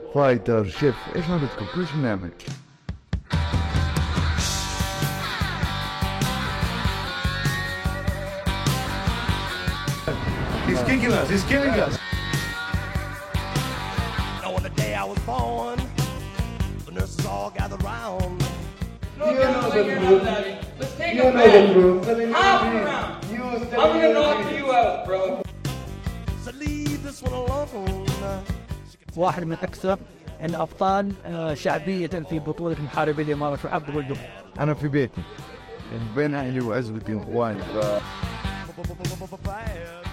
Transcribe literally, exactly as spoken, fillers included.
فايتر، شيف، ايش ما بدكم كل شيء بنعمل. He's kicking us, he's killing us. On the day I was born, the nurses all gathered round. You know the truth. Let's take you a know the truth. Half around. I'm gonna knock you out, bro. So leave this one alone. واحد من أكثر الأبطال شعبية في بطولة محاربي الإمارة في عبد الوهاب. أنا في بيتي بين أهلي وعزوتي وإخواني.